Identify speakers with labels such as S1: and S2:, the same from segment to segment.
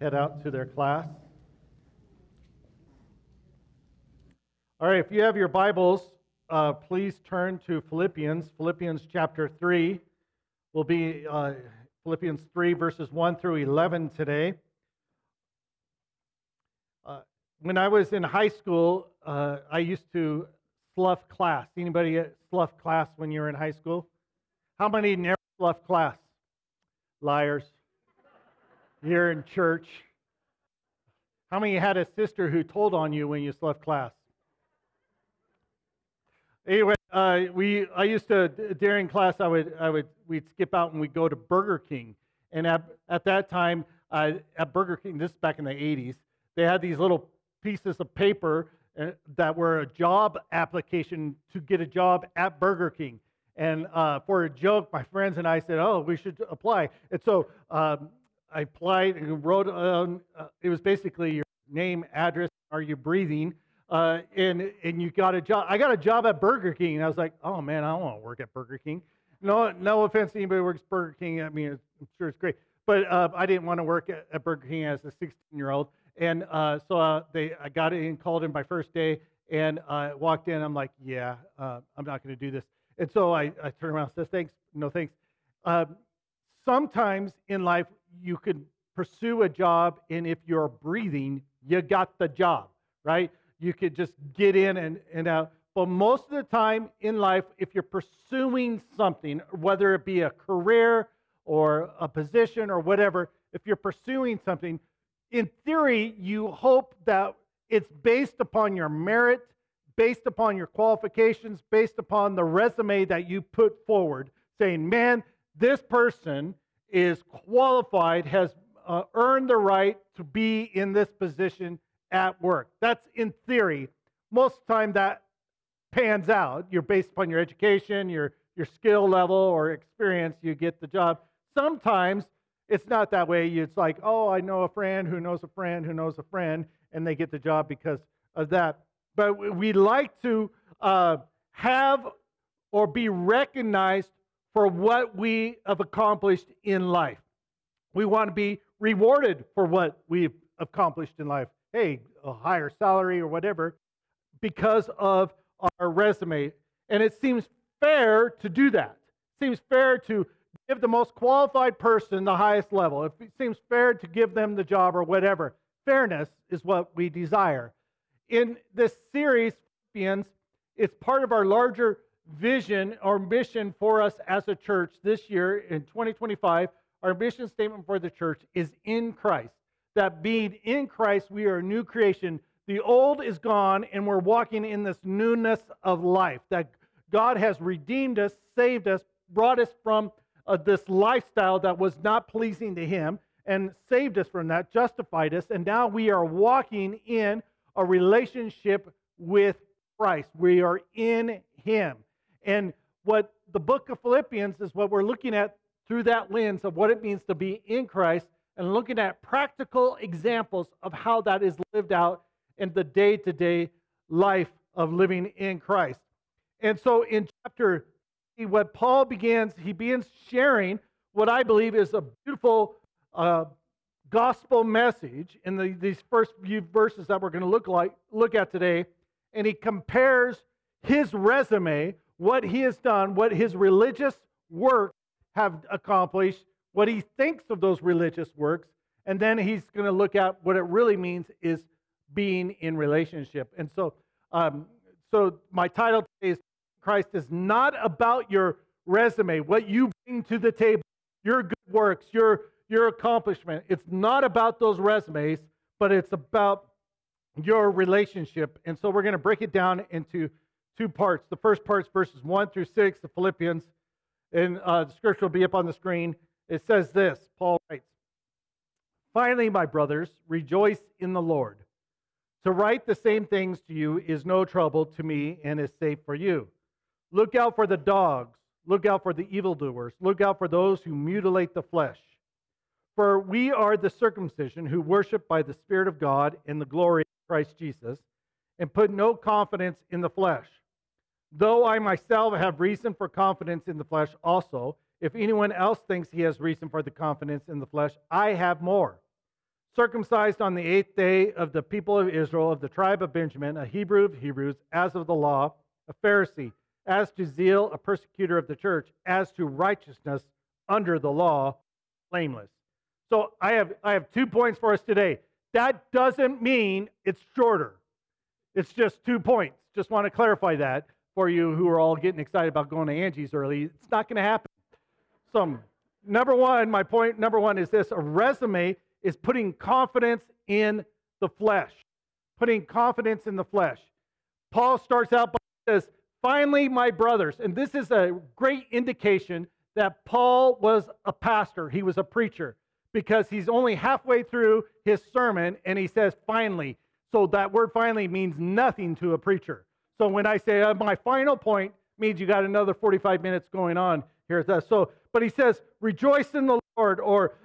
S1: head out to their class. All right, if you have your Bibles, please turn to Philippians. Philippians chapter 3 will be Philippians 3 verses 1 through 11 today. When I was in high school, I used to slough class. Anybody slough class when you were in high school? How many never slough class? Liars. Here in church. How many had a sister who told on you when you sloughed class? Anyway, I used to, during class, we'd skip out and we'd go to Burger King. And at that time, at Burger King, this is back in the 80s, they had these little pieces of paper that were a job application to get a job at Burger King. And for a joke, my friends and I said, "Oh, we should apply." And so I applied and wrote it was basically your name, address, are you breathing? And you got a job. I got a job at Burger King, and I was like, "Oh man, I don't want to work at Burger King." No offense to anybody who works at Burger King. I mean, I'm sure it's great, but I didn't want to work at Burger King as a 16-year-old. And so I got in, called in my first day, and walked in. I'm like, "Yeah, I'm not going to do this." And so I turned around and said, "Thanks, no thanks." Sometimes in life you could pursue a job, and if you're breathing, you got the job, right? You could just get in and out. But most of the time in life, if you're pursuing something, whether it be a career or a position or whatever, if you're pursuing something, in theory, you hope that it's based upon your merit, based upon your qualifications, based upon the resume that you put forward, saying, "Man, this person is qualified, has earned the right to be in this position at work." That's in theory. Most of the time that pans out. You're based upon your education, your skill level or experience, you get the job. Sometimes it's not that way. It's like, "Oh, I know a friend who knows a friend who knows a friend," and they get the job because of that. But we like to have or be recognized for what we have accomplished in life. We want to be rewarded for what we've accomplished in life. Hey, a higher salary or whatever, because of our resume. And it seems fair to do that. It seems fair to give the most qualified person the highest level. It seems fair to give them the job or whatever. Fairness is what we desire. In this series, Philippians, it's part of our larger vision or mission for us as a church this year in 2025. Our mission statement for the church is in Christ. That being in Christ, we are a new creation. The old is gone, and we're walking in this newness of life. That God has redeemed us, saved us, brought us from this lifestyle that was not pleasing to Him, and saved us from that, justified us, and now we are walking in a relationship with Christ. We are in Him. And what the book of Philippians is what we're looking at through that lens of what it means to be in Christ and looking at practical examples of how that is lived out in the day-to-day life of living in Christ. And so in chapter 3, what Paul begins sharing what I believe is a beautiful gospel message in these first few verses that we're going to look at today. And he compares his resume, what he has done, what his religious works have accomplished, what he thinks of those religious works, and then he's going to look at what it really means is being in relationship. And so, so my title today is Christ is not about your resume, what you bring to the table, your good works, your accomplishment. It's not about those resumes, but it's about your relationship. And so we're going to break it down into two parts. The first part is verses 1 through 6 of Philippians, and the scripture will be up on the screen. It says this, Paul writes, "Finally, my brothers, rejoice in the Lord. To write the same things to you is no trouble to me and is safe for you. Look out for the dogs. Look out for the evildoers. Look out for those who mutilate the flesh. For we are the circumcision who worship by the Spirit of God in the glory of Christ Jesus, and put no confidence in the flesh. Though I myself have reason for confidence in the flesh also, if anyone else thinks he has reason for the confidence in the flesh, I have more. circumcised on the 8th day of the people of Israel, of the tribe of Benjamin, a Hebrew of Hebrews, as of the law, a Pharisee, as to zeal, a persecutor of the church, as to righteousness under the law, blameless. So I have 2 points for us today. That doesn't mean it's shorter. It's just 2 points. Just want to clarify that for you who are all getting excited about going to Angie's early. It's not going to happen. So my point number one is this: a resume is putting confidence in the flesh. Putting confidence in the flesh. Paul starts out by says, "Finally, my brothers," and this is a great indication that Paul was a pastor. He was a preacher, because he's only halfway through his sermon and he says, "Finally." So that word "finally" means nothing to a preacher. So when I say my final point, means you got another 45 minutes going on here. But he says, "Rejoice in the Lord," or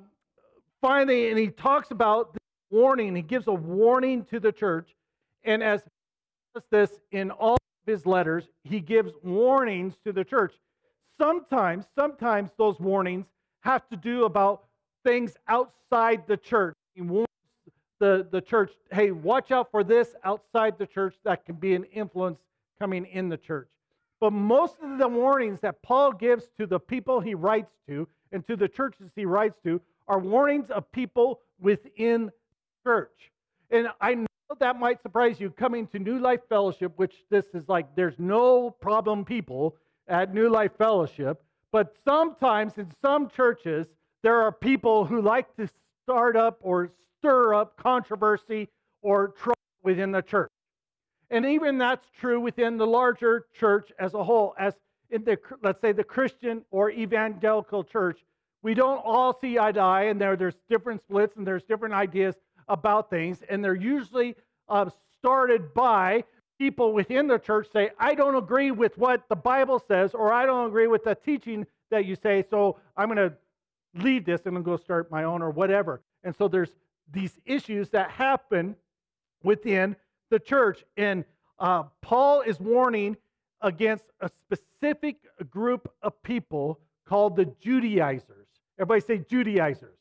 S1: finally, and he talks about the warning. He gives a warning to the church. And as he does this in all of his letters, he gives warnings to the church. Sometimes those warnings have to do about things outside the church. He warns the church, hey, watch out for this outside the church that can be an influence coming in the church. But most of the warnings that Paul gives to the people he writes to and to the churches he writes to are warnings of people within church. And I know that might surprise you coming to New Life Fellowship, which this is like, there's no problem people at New Life Fellowship. But sometimes in some churches, there are people who like to start up or stir up controversy or trouble within the church. And even that's true within the larger church as a whole. As in the, let's say, the Christian or evangelical church, we don't all see eye to eye, and there's different splits and there's different ideas about things, and they're usually started by people within the church say, "I don't agree with what the Bible says," or "I don't agree with the teaching that you say, so I'm going to leave this and go start my own," or whatever. And so there's these issues that happen within the church. And Paul is warning against a specific group of people called the Judaizers. Everybody say Judaizers.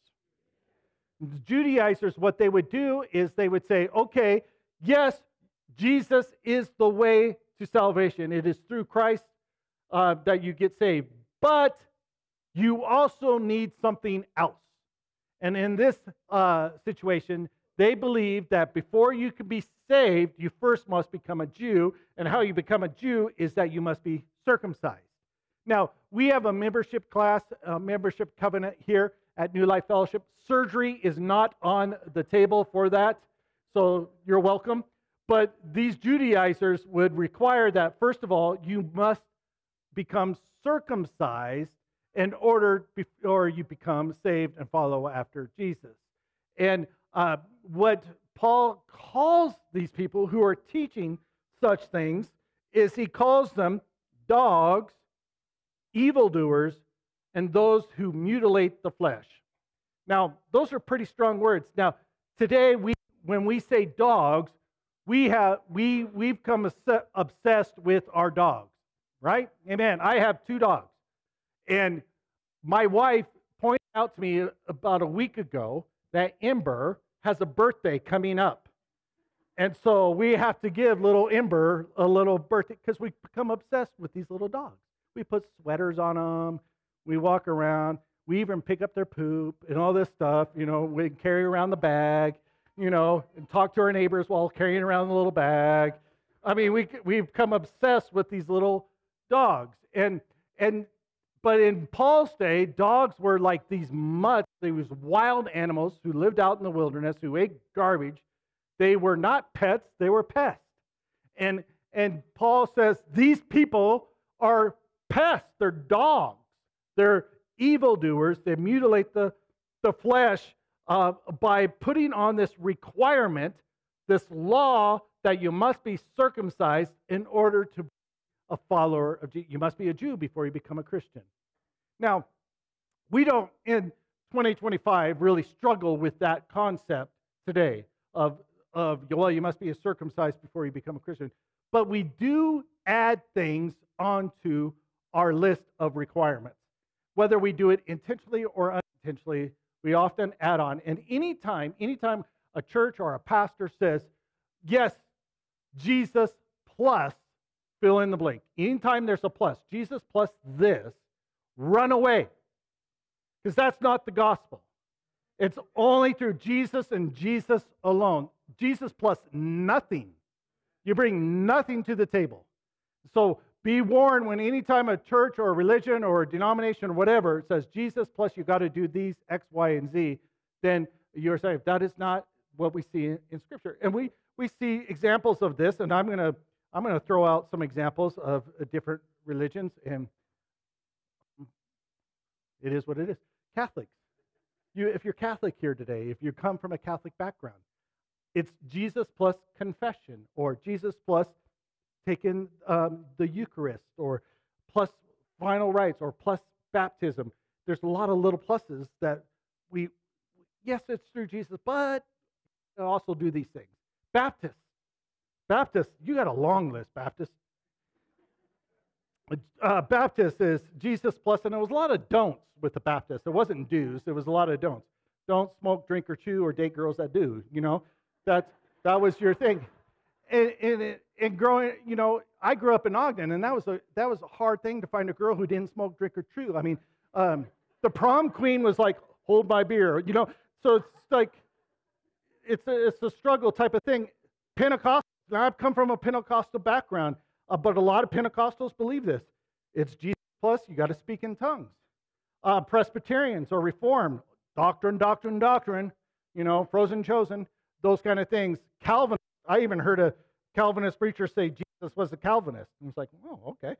S1: The Judaizers, what they would do is they would say, okay, yes, Jesus is the way to salvation. It is through Christ that you get saved. But you also need something else. And in this situation, they believe that before you can be saved, you first must become a Jew. And how you become a Jew is that you must be circumcised. Now, we have a membership class, a membership covenant here at New Life Fellowship. Surgery is not on the table for that, so you're welcome. But these Judaizers would require that, first of all, you must become circumcised in order before you become saved and follow after Jesus. And what Paul calls these people who are teaching such things is he calls them dogs, evildoers, and those who mutilate the flesh. Now, those are pretty strong words. Now, today, when we say dogs, we've become obsessed with our dogs, right? Amen. I have 2 dogs. And my wife pointed out to me about a week ago that Ember has a birthday coming up. And so we have to give little Ember a little birthday because we become obsessed with these little dogs. We put sweaters on them. We walk around. We even pick up their poop and all this stuff. You know, we carry around the bag, you know, and talk to our neighbors while carrying around the little bag. I mean, we've become obsessed with these little dogs. But in Paul's day, dogs were like these mutts. They was wild animals who lived out in the wilderness, who ate garbage. They were not pets, they were pests. And Paul says these people are pests. They're dogs. They're evildoers. They mutilate the flesh by putting on this requirement, this law that you must be circumcised in order to a follower of Jesus. You must be a Jew before you become a Christian. Now, we don't, in 2025, really struggle with that concept today of well, you must be circumcised before you become a Christian. But we do add things onto our list of requirements. Whether we do it intentionally or unintentionally, We often add on. And anytime a church or a pastor says, yes, Jesus plus, fill in the blank. Anytime there's a plus, Jesus plus this, run away. Because that's not the gospel. It's only through Jesus and Jesus alone. Jesus plus nothing. You bring nothing to the table. So be warned when anytime a church or a religion or a denomination or whatever says Jesus plus you got to do these X, Y, and Z, then you're saying that is not what we see in Scripture. And we see examples of this, and I'm gonna throw out some examples of different religions, and it is what it is. Catholics. If you're Catholic here today, if you come from a Catholic background, it's Jesus plus confession, or Jesus plus taking the Eucharist, or plus final rites, or plus baptism. There's a lot of little pluses that yes, it's through Jesus, but we also do these things. Baptist, you got a long list, Baptist. Baptist is Jesus plus, and there was a lot of don'ts with the Baptist. It wasn't do's, there was a lot of don'ts. Don't smoke, drink, or chew, or date girls that do. That was your thing. And growing, I grew up in Ogden, and that was a hard thing to find a girl who didn't smoke, drink, or chew. I mean, the prom queen was like, hold my beer, So it's like it's a struggle type of thing. Pentecostal. Now I've come from a Pentecostal background, but a lot of Pentecostals believe this. It's Jesus plus, you got to speak in tongues. Presbyterians or Reformed, doctrine, frozen chosen, those kind of things. Calvinists, I even heard a Calvinist preacher say Jesus was a Calvinist. And it's like, oh, okay.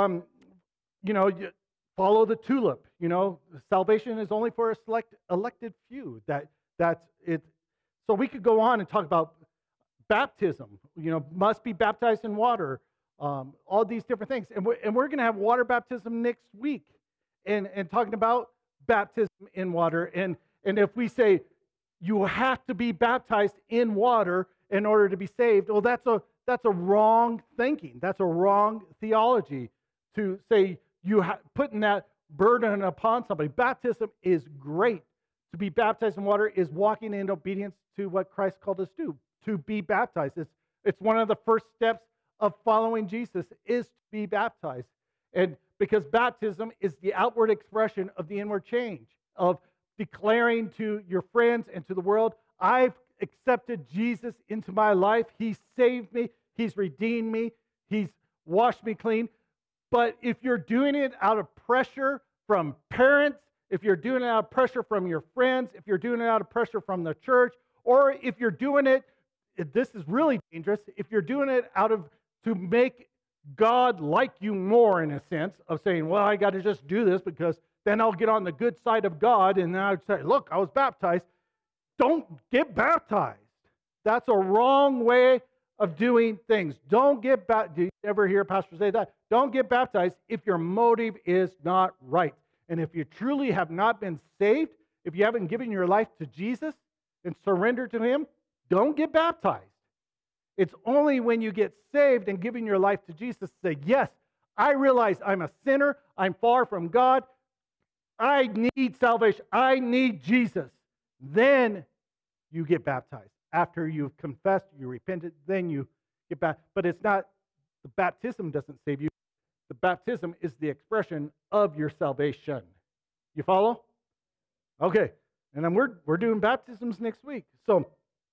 S1: You follow the tulip. Salvation is only for a select elected few. That's it. So we could go on and talk about baptism. Must be baptized in water. All these different things, and we're going to have water baptism next week, and talking about baptism in water. And if we say you have to be baptized in water in order to be saved, well, that's a wrong thinking. That's a wrong theology to say putting that burden upon somebody. Baptism is great. To be baptized in water is walking in obedience to what Christ called us to be baptized. It's one of the first steps of following Jesus is to be baptized. And because baptism is the outward expression of the inward change, of declaring to your friends and to the world, I've accepted Jesus into my life. He saved me. He's redeemed me. He's washed me clean. But if you're doing it out of pressure from parents, if you're doing it out of pressure from your friends, if you're doing it out of pressure from the church, or if you're doing it, this is really dangerous, if you're doing it to make God like you more, in a sense, of saying, well, I got to just do this because then I'll get on the good side of God, and then I'd say, look, I was baptized. Don't get baptized. That's a wrong way of doing things. Don't get baptized. Do you ever hear pastors say that? Don't get baptized if your motive is not right. And if you truly have not been saved, if you haven't given your life to Jesus and surrendered to Him, don't get baptized. It's only when you get saved and giving your life to Jesus to say, yes, I realize I'm a sinner. I'm far from God. I need salvation. I need Jesus. Then you get baptized. After you've confessed, you repented, then you get back. But it's not, the baptism doesn't save you. The baptism is the expression of your salvation. You follow? Okay. And then we're doing baptisms next week. So,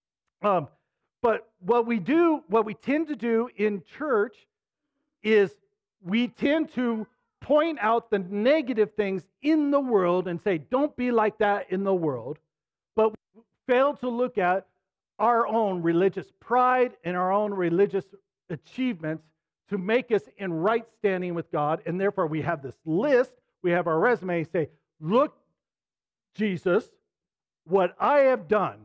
S1: but what we tend to do in church is we tend to point out the negative things in the world and say, don't be like that in the world. But we fail to look at our own religious pride and our own religious achievements to make us in right standing with God. And therefore we have this list, we have our resume, say, look, Jesus, what I have done.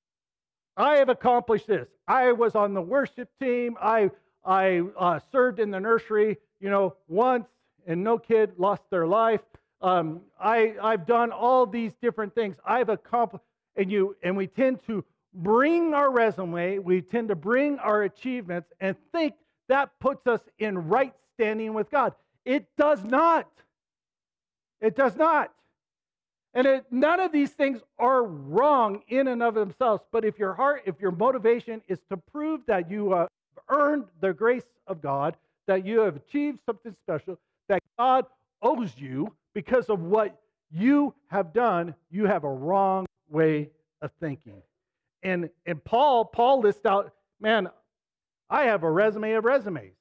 S1: I have accomplished this. I was on the worship team. I served in the nursery, once, and no kid lost their life. I've done all these different things. I've accomplished, and we tend to bring our resume, we tend to bring our achievements and think that puts us in right standing with God. It does not. It does not. And none of these things are wrong in and of themselves. But if your motivation is to prove that you have earned the grace of God, that you have achieved something special, that God owes you because of what you have done, you have a wrong way of thinking. And Paul lists out, man, I have a resume of resumes.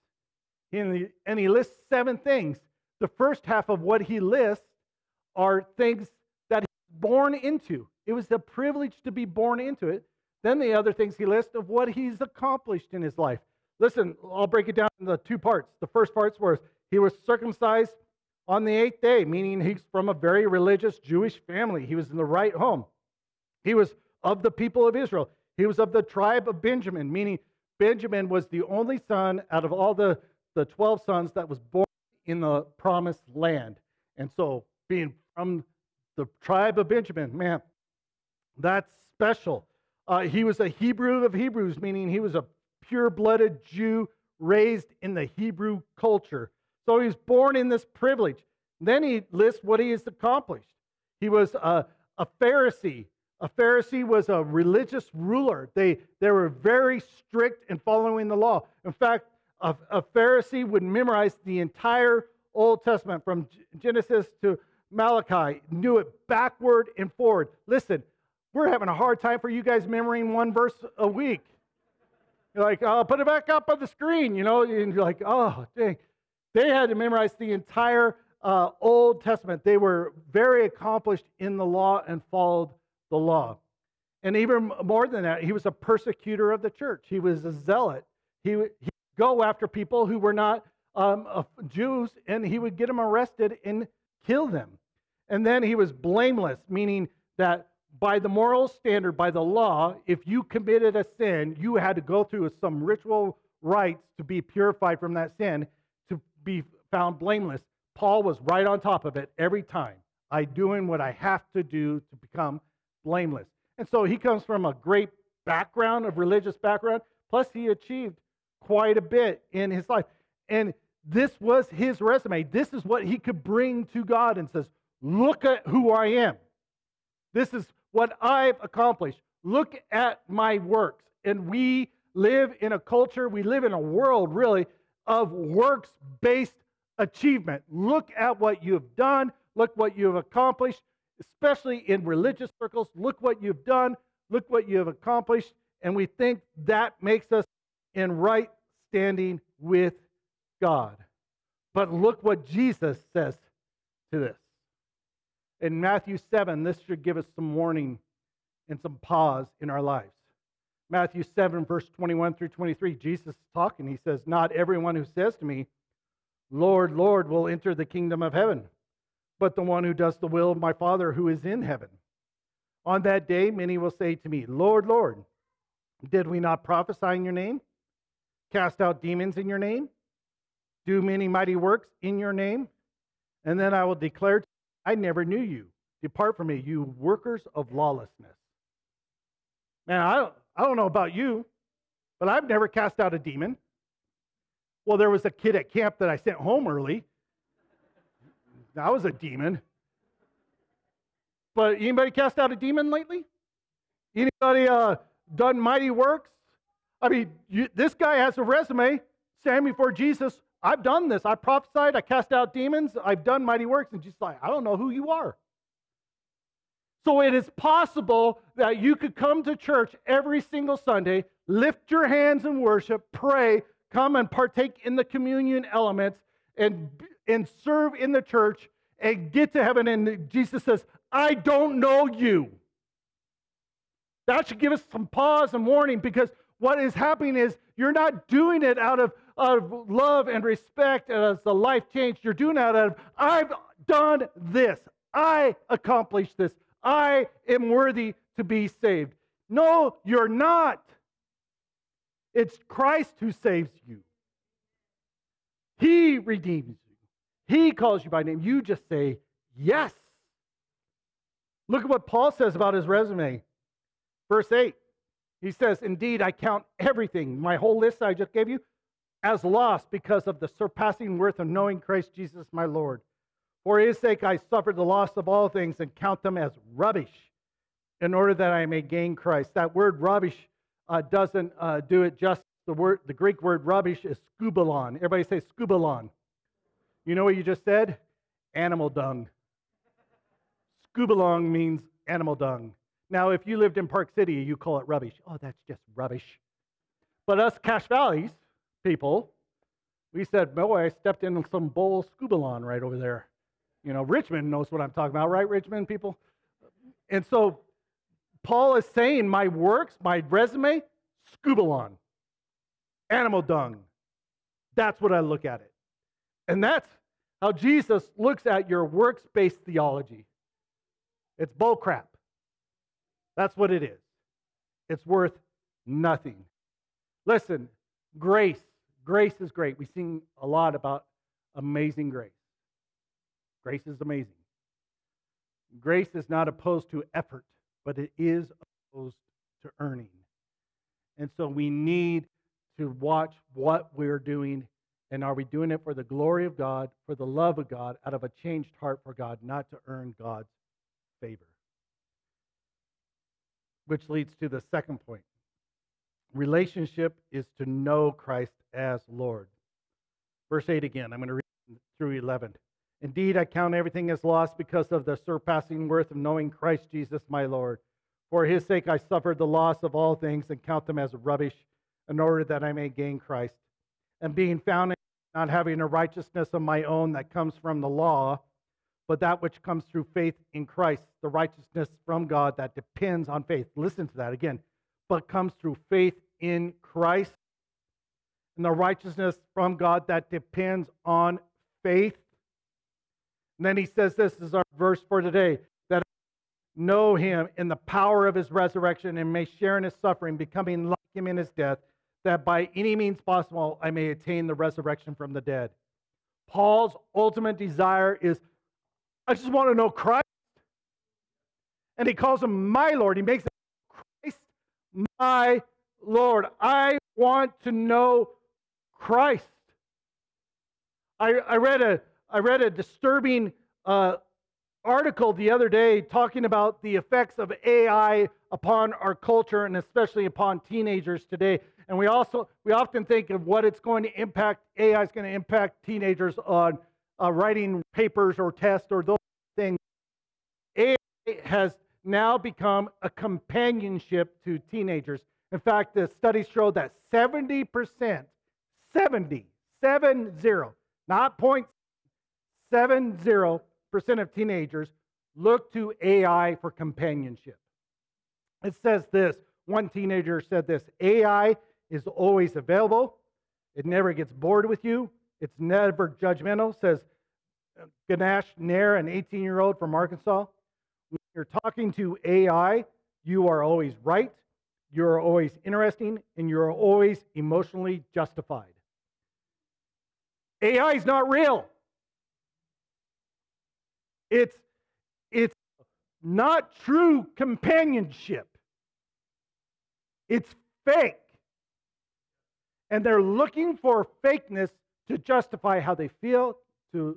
S1: And he lists 7 things. The first half of what he lists are things that he's born into. It was a privilege to be born into it. Then the other things he lists of what he's accomplished in his life. Listen, I'll break it down into 2 parts. The first part was he was circumcised on the 8th day, meaning he's from a very religious Jewish family. He was in the right home. He was of the people of Israel. He was of the tribe of Benjamin, meaning Benjamin was the only son out of all the 12 sons that was born in the promised land. And so being from the tribe of Benjamin, man, that's special. He was a Hebrew of Hebrews, meaning he was a pure-blooded Jew raised in the Hebrew culture. So he was born in this privilege. Then he lists what he has accomplished. He was a Pharisee. A Pharisee was a religious ruler. They were very strict in following the law. In fact, a Pharisee would memorize the entire Old Testament from Genesis to Malachi, knew it backward and forward. Listen, we're having a hard time for you guys memorizing 1 verse a week. You're like, oh, put it back up on the screen, and you're like, oh, dang. They had to memorize the entire Old Testament. They were very accomplished in the law and followed the law. And even more than that, he was a persecutor of the church. He was a zealot. He would go after people who were not Jews, and he would get them arrested and kill them. And then he was blameless, meaning that by the moral standard, by the law, if you committed a sin, you had to go through some ritual rites to be purified from that sin to be found blameless. Paul was right on top of it every time. I'm doing what I have to do to become blameless. And so he comes from a great background, of religious background, plus he achieved quite a bit in his life. And this was his resume. This is what he could bring to God and says, look at who I am. This is what I've accomplished. Look at my works. And we live in a culture, we live in a world really of works-based achievement. Look at what you have done. Look what you have accomplished, especially in religious circles. Look what you've done. Look what you have accomplished. And we think that makes us in right standing with God. But look what Jesus says to this. In Matthew 7, this should give us some warning and some pause in our lives. Matthew 7, verse 21 through 23, Jesus is talking. He says, not everyone who says to me, Lord, Lord, will enter the kingdom of heaven, but the one who does the will of my Father who is in heaven. On that day, many will say to me, Lord, Lord, did we not prophesy in your name? Cast out demons in your name? Do many mighty works in your name? And then I will declare, I never knew you. Depart from me, you workers of lawlessness. Man, I don't know about you, but I've never cast out a demon. Well, there was a kid at camp that I sent home early. That was a demon. But anybody cast out a demon lately? Anybody done mighty works? I mean, this guy has a resume. Stand before Jesus. I've done this. I prophesied. I cast out demons. I've done mighty works. And just like, I don't know who you are. So it is possible that you could come to church every single Sunday, lift your hands in worship, pray, come and partake in the communion elements, and serve in the church, and get to heaven. And Jesus says, I don't know you. That should give us some pause and warning, because what is happening is you're not doing it out of love and respect and as a life change. You're doing it out of, I've done this. I accomplished this. I am worthy to be saved. No, you're not. It's Christ who saves you. He redeems you. He calls you by name. You just say yes. Look at what Paul says about his resume. Verse 8. He says, indeed, I count everything, my whole list I just gave you, as lost because of the surpassing worth of knowing Christ Jesus my Lord, For his sake I suffered the loss of all things and count them as rubbish in order that I may gain Christ. That word rubbish doesn't do it justice. The Greek word rubbish is skubalon. Everybody say skubalon. You know what you just said? Animal dung. Skubalon means animal dung. Now, if you lived in Park City, you call it rubbish. Oh, that's just rubbish. But us Cache Valley's people, we said, boy, I stepped in some bowl of skubalon right over there. You know, Richmond knows what I'm talking about, right, Richmond people? And so Paul is saying my works, my resume, skubalon, animal dung. That's what I look at it. And that's how Jesus looks at your works-based theology. It's bullcrap. That's what it is. It's worth nothing. Listen, grace. Grace is great. We sing a lot about amazing grace. Grace is amazing. Grace is not opposed to effort, but it is opposed to earning. And so we need to watch what we're doing, and are we doing it for the glory of God, for the love of God, out of a changed heart for God, not to earn God's favor. Which leads to the second point. Relationship is to know Christ as Lord. Verse 8 again. I'm going to read through 11. Indeed, I count everything as lost because of the surpassing worth of knowing Christ Jesus my Lord. For his sake I suffered the loss of all things and count them as rubbish in order that I may gain Christ. And being found in not having a righteousness of my own that comes from the law, but that which comes through faith in Christ, the righteousness from God that depends on faith. Listen to that again. But comes through faith in Christ, and the righteousness from God that depends on faith. And then he says, this is our verse for today, that I know him in the power of his resurrection and may share in his suffering, becoming like him in his death, that by any means possible I may attain the resurrection from the dead. Paul's ultimate desire is, I just want to know Christ. And he calls him my Lord. He makes Christ my Lord. I want to know Christ. I read a disturbing article the other day talking about the effects of AI upon our culture and especially upon teenagers today. And we often think of what it's going to impact. AI is going to impact teenagers on writing papers or tests or those things. AI has now become a companionship to teenagers. In fact, the studies show that 70%, 70, not 0.70% of teenagers look to AI for companionship. It says this, one teenager said this, AI is always available. It never gets bored with you. It's never judgmental, says Ganesh Nair, an 18-year-old from Arkansas. When you're talking to AI, you are always right, you're always interesting, and you're always emotionally justified. AI is not real. It's not true companionship. It's fake. And they're looking for fakeness to justify how they feel, to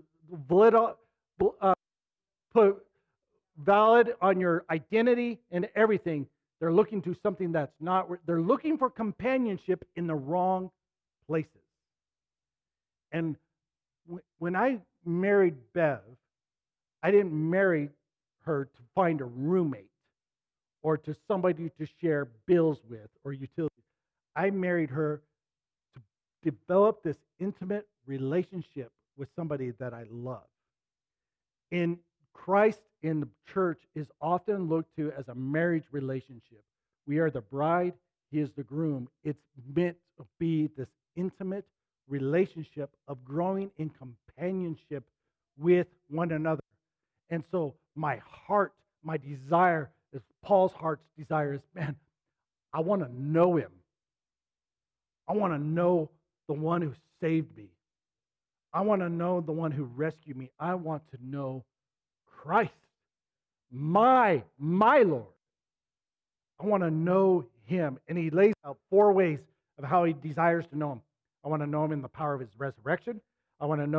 S1: put valid on your identity and everything. They're looking to something that's not. They're looking for companionship in the wrong places. And when I married Bev, I didn't marry her to find a roommate or to somebody to share bills with or utilities. I married her to develop this intimate relationship with somebody that I love. In Christ in the church is often looked to as a marriage relationship. We are the bride, he is the groom. It's meant to be this intimate relationship of growing in companionship with one another. And so my heart, my desire, is Paul's heart's desire is, man, I want to know him. I want to know the one who saved me. I want to know the one who rescued me. I want to know Christ, my Lord. I want to know him. And he lays out 4 ways of how he desires to know him. I want to know him in the power of his resurrection. I want to know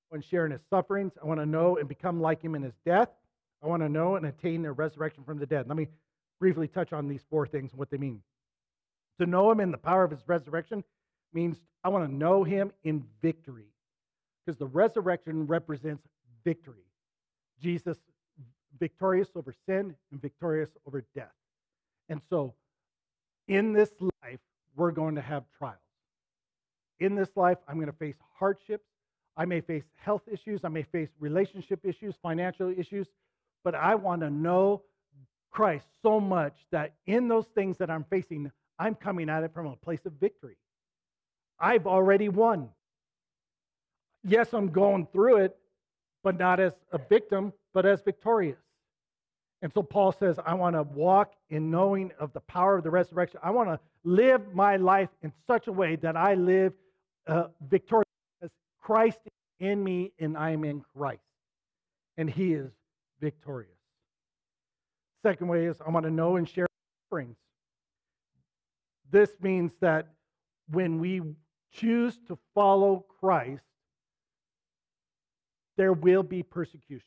S1: and share in his sufferings. I want to know and become like him in his death. I want to know and attain the resurrection from the dead. Let me briefly touch on these four things and what they mean. To know him in the power of his resurrection means I want to know him in victory, because the resurrection represents victory. Jesus victorious over sin and victorious over death. And so in this life, we're going to have trials. In this life, I'm going to face hardships. I may face health issues. I may face relationship issues, financial issues. But I want to know Christ so much that in those things that I'm facing, I'm coming at it from a place of victory. I've already won. Yes, I'm going through it, but not as a victim, but as victorious. And so Paul says, I want to walk in knowing of the power of the resurrection. I want to live my life in such a way that I live victorious, as Christ is in me and I am in Christ. And he is victorious. Second way is I want to know and share sufferings. This means that when we choose to follow Christ, there will be persecution.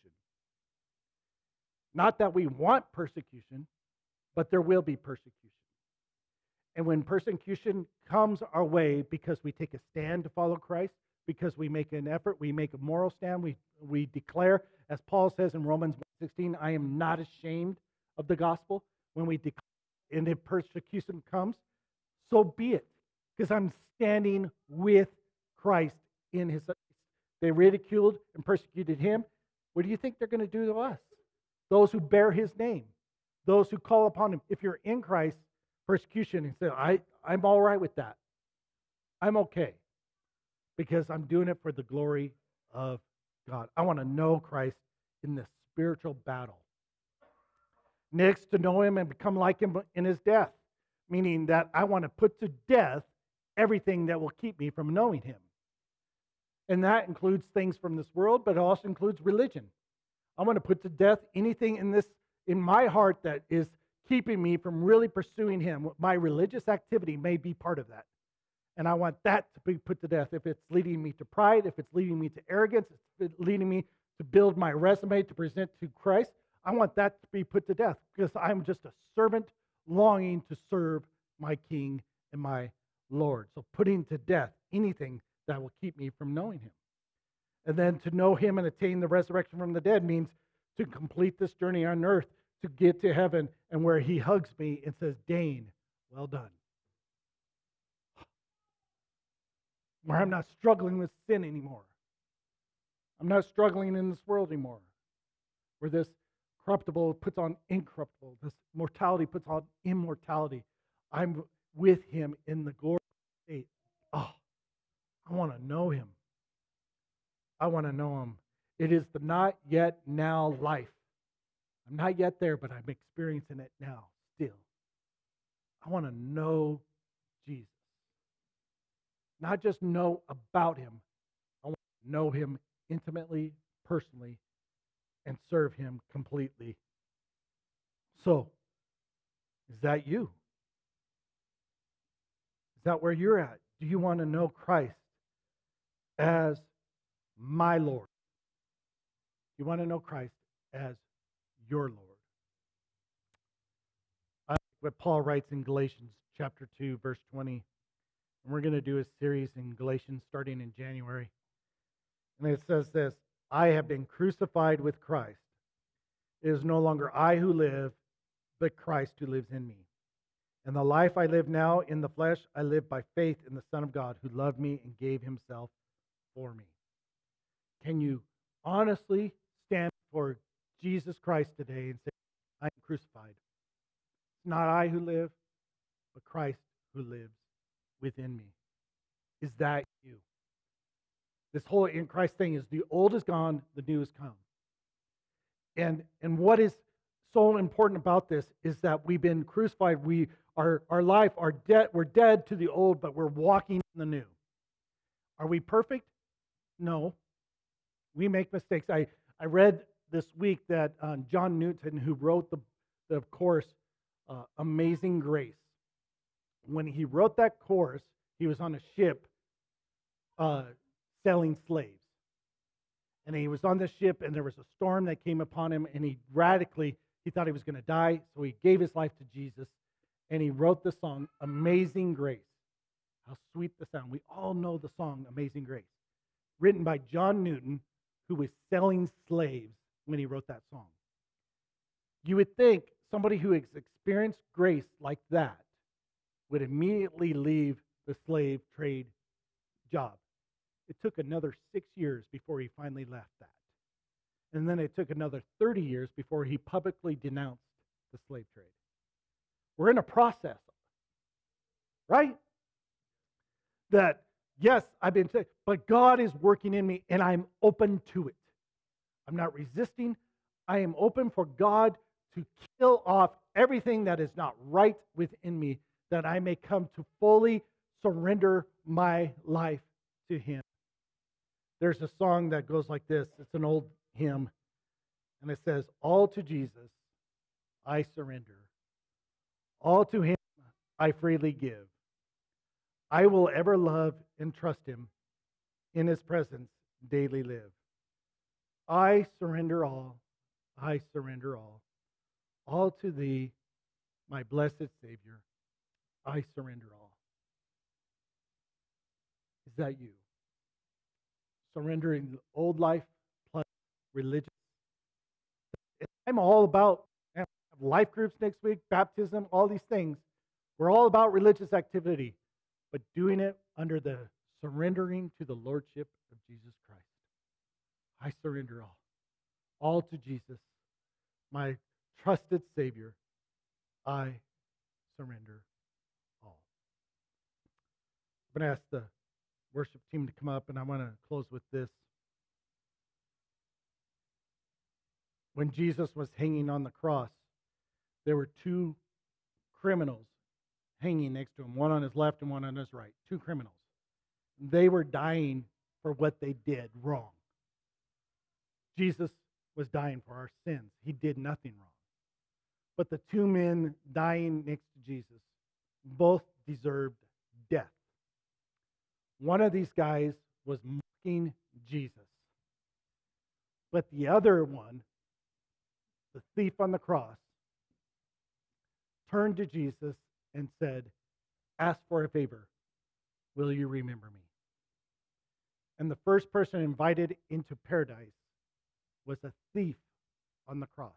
S1: Not that we want persecution, but there will be persecution. And when persecution comes our way because we take a stand to follow Christ, because we make an effort, we make a moral stand, we declare, as Paul says in Romans 1:16, I am not ashamed of the gospel. When we declare, and if persecution comes, so be it, because I'm standing with Christ in his. They ridiculed and persecuted him. What do you think they're going to do to us? Those who bear his name, those who call upon him. If you're in Christ, persecution, and say, I'm all right with that. I'm okay, because I'm doing it for the glory of God. I want to know Christ in this spiritual battle. Next, to know him and become like him in his death, meaning that I want to put to death everything that will keep me from knowing him. And that includes things from this world, but it also includes religion. I want to put to death anything in my heart that is keeping me from really pursuing him. My religious activity may be part of that. And I want that to be put to death. If it's leading me to pride, if it's leading me to arrogance, if it's leading me to build my resume to present to Christ, I want that to be put to death, because I'm just a servant longing to serve my King and my Lord. So putting to death anything that will keep me from knowing him. And then to know him and attain the resurrection from the dead means to complete this journey on earth, to get to heaven, and where he hugs me and says, Dane, well done. Where I'm not struggling with sin anymore. I'm not struggling in this world anymore. Where this corruptible puts on incorruptible, this mortality puts on immortality. I'm with him in the glory state. Oh, I want to know him. I want to know him. It is the not yet now life. I'm not yet there, but I'm experiencing it now still. I want to know Jesus. Not just know about him. I want to know him intimately, personally, and serve him completely. So, is that you? Is that where you're at? Do you want to know Christ as my Lord? You want to know Christ as your Lord? I like what Paul writes in Galatians chapter 2, verse 20. And we're going to do a series in Galatians starting in January. And it says this, I have been crucified with Christ. It is no longer I who live, but Christ who lives in me. And the life I live now in the flesh, I live by faith in the Son of God who loved me and gave himself for me. Can you honestly stand before Jesus Christ today and say, I am crucified? It's not I who live, but Christ who lives within me. Is that you? This whole in Christ thing is the old is gone, the new has come. And what is so important about this is that we've been crucified. Our life, we're dead to the old, but we're walking in the new. Are we perfect? No. We make mistakes. I read this week that John Newton, who wrote the course Amazing Grace, when he wrote that course, he was on a ship selling slaves. And he was on the ship, and there was a storm that came upon him, and he thought he was going to die, so he gave his life to Jesus, and he wrote the song, Amazing Grace. How sweet the sound. We all know the song, Amazing Grace, written by John Newton, who was selling slaves when he wrote that song. You would think somebody who has experienced grace like that would immediately leave the slave trade job. It took another 6 years before he finally left that. And then it took another 30 years before he publicly denounced the slave trade. We're in a process, right? That, yes, I've been saved, but God is working in me and I'm open to it. I'm not resisting. I am open for God to kill off everything that is not right within me, that I may come to fully surrender my life to Him. There's a song that goes like this. It's an old hymn, and it says, all to Jesus I surrender. All to Him I freely give. I will ever love and trust Him. In His presence daily live. I surrender all. I surrender all. All to Thee, my blessed Savior. I surrender all. Is that you? Surrendering the old life plus religion. I'm all about life groups next week, baptism, all these things. We're all about religious activity, but doing it under the surrendering to the Lordship of Jesus Christ. I surrender all to Jesus, my trusted Savior. I surrender all. I'm going to ask the worship team to come up, and I want to close with this. When Jesus was hanging on the cross, there were two criminals hanging next to him, one on his left and one on his right. Two criminals. They were dying for what they did wrong. Jesus was dying for our sins. He did nothing wrong. But the two men dying next to Jesus both deserved death. One of these guys was mocking Jesus. But the other one, the thief on the cross, turned to Jesus and said, ask for a favor. Will you remember me? And the first person invited into paradise was a thief on the cross.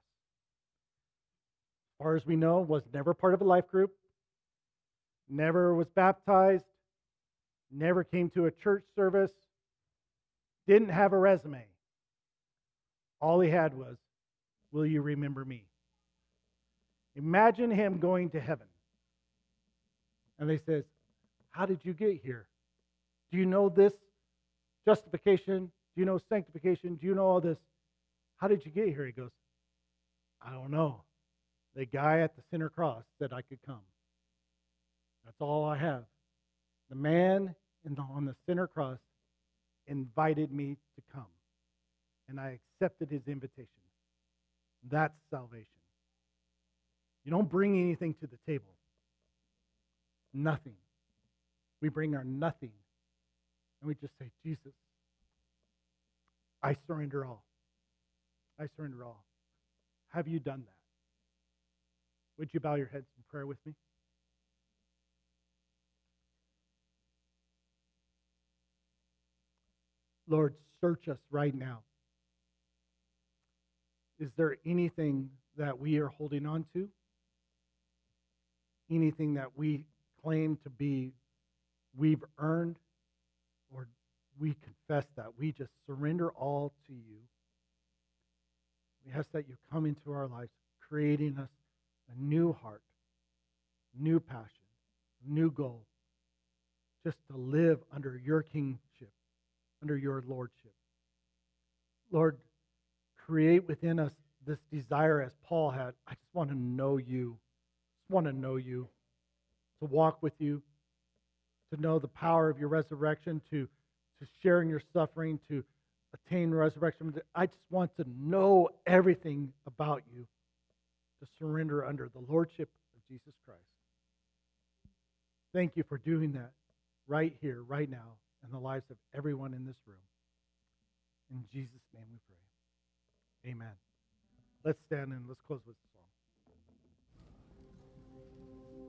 S1: As far as we know, was never part of a life group, never was baptized, never came to a church service, didn't have a resume. All he had was, will you remember me? Imagine him going to heaven. And they says, how did you get here? Do you know this justification? Do you know sanctification? Do you know all this? How did you get here? He goes, I don't know. The guy at the center cross said I could come. That's all I have. The man on the center cross invited me to come. And I accepted his invitation. That's salvation. You don't bring anything to the table. Nothing. We bring our nothing. And we just say, Jesus, I surrender all. I surrender all. Have you done that? Would you bow your heads in prayer with me? Lord, search us right now. Is there anything that we are holding on to? Anything that we claim to be we've earned? Or we confess that we just surrender all to you. We ask that you come into our lives, creating us a new heart, new passion, new goal, just to live under your kingship, under your lordship. Lord, create within us this desire as Paul had. I just want to know you. I just want to know you, to walk with you, to know the power of your resurrection, to share in your suffering, to attain resurrection. I just want to know everything about you, to surrender under the lordship of Jesus Christ. Thank you for doing that right here, right now, in the lives of everyone in this room. In Jesus' name we pray. Amen. Let's stand and let's close with